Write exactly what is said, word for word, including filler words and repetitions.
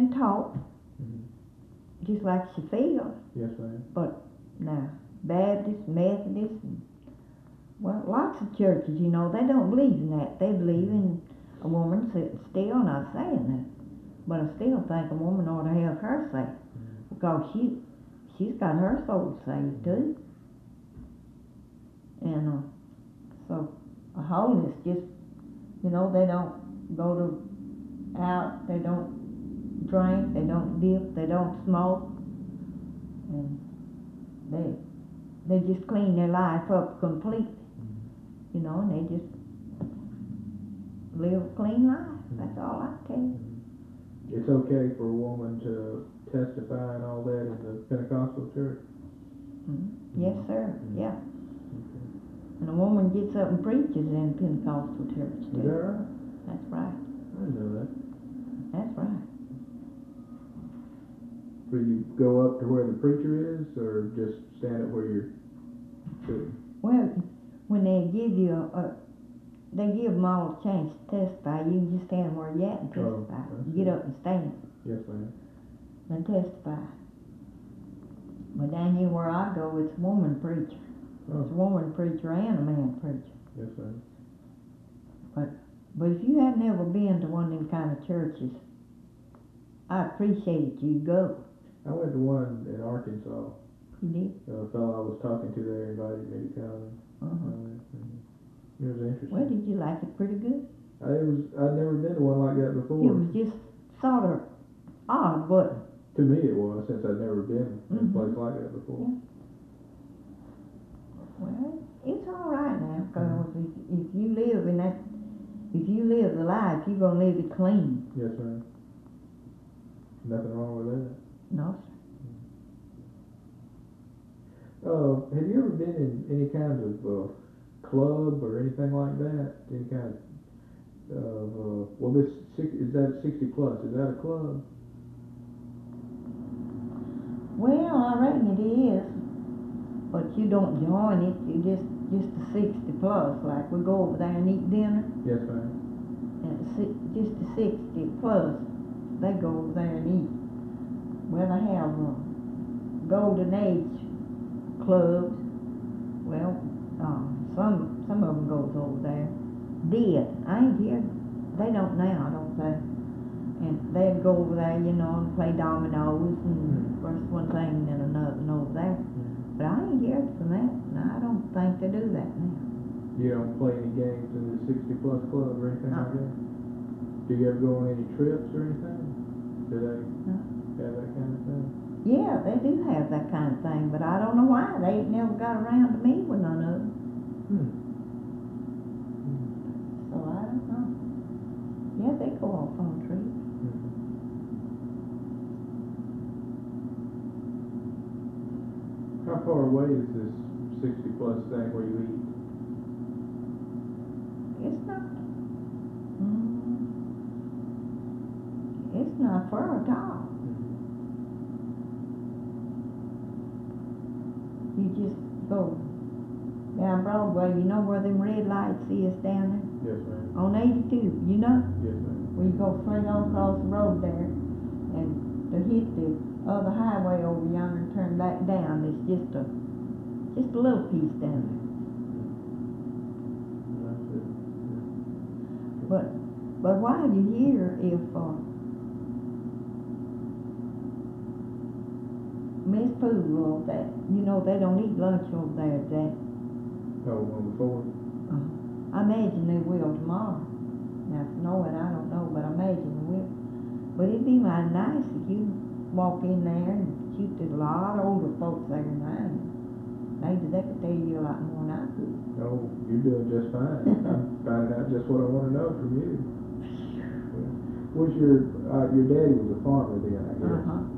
and talk, Mhm. just like she feels. Yes, ma'am. But now, Baptist, Methodist, and, well, lots of churches, you know, they don't believe in that. They believe in a woman sitting still, not saying that. But I still think a woman ought to have her say, Mhm. because she, she's got her soul saved too. And uh, so, a holiness just, you know, they don't go to out, they don't drink, they don't dip, they don't smoke, and they they just clean their life up completely, Mhm. you know, and they just live a clean life. That's all I tell you. Mhm. It's okay for a woman to testify and all that in the Pentecostal church? Mm-hmm. Yes, sir. Mhm. Yeah. Okay. And a woman gets up and preaches in Pentecostal church too. Is that right? That's right. I didn't know that. That's right. Will you go up to where the preacher is, or just stand up where you're sitting? Well, when they give you a, a they give them all a chance to testify. You can just stand where you're at and Oh, testify. I see. Get up and stand Yes, ma'am. and testify. But down here where I go, it's a woman preacher. Oh. It's a woman preacher and a man preacher. Yes, ma'am. But if you have never been to one of them kind of churches, I appreciate it. You go. I went to one in Arkansas. You did? A fellow I was talking to there invited me to come. Uh-huh. Uh, it was interesting. Well, did you like it pretty good? I it was. I'd never been to one like that before. It was just sort of odd, but to me it was, since I'd never been in Mhm. a place like that before. Yeah. Well, it's all right now, because if, if you live in that, if you live the life, you're gonna live it clean. Yes, ma'am. Nothing wrong with that. No, sir. Uh, have you ever been in any kind of uh, club or anything like that? Any kind of, uh, well, this six, is that sixty plus? Is that a club? Well, I reckon it is, but you don't join it. You just just a sixty plus. Like we go over there and eat dinner, Yes, ma'am. and si- just a sixty plus, they go over there and eat. Well, they have uh, golden age clubs. Well, uh, some some of them goes over there. Did I ain't here? They don't now, I don't think. And they'd go over there, you know, and play dominoes and Mm. first one thing and another and over there. Mm. But I ain't here for that. No, I don't think they do that now. You don't play any games in the sixty plus club or anything No. like that? Do you ever go on any trips or anything? Do they No. have that kind of thing? Yeah, they do have that kind of thing, but I don't know why. They ain't never got around to me with none of them. Hmm. So I don't know. Yeah, they go off on trips. Hmm. How far away is this sixty plus thing where you eat? It's not. Mm, it's not far at all. You just go down Broadway. You know where them red lights is down Yes, ma'am. there on eighty-two. You know. Yes, ma'am. Where you go straight on across the road there, and to hit the other highway over yonder and turn back down, it's just a just a little piece down there. That's it. But but while you're here, if uh, Miss Poole, that you know they don't eat lunch over there today. Oh, one before? Uh, I imagine they will tomorrow. Now, if knowing, I don't know, but I imagine they will. But it'd be mighty nice if you walk in there and shoot. There's a lot of older folks there now. Maybe they could tell you a lot more than I could. Oh, you're doing just fine. I'm finding out just what I want to know from you. Was your uh, your daddy was a farmer then, I guess? Uh-huh.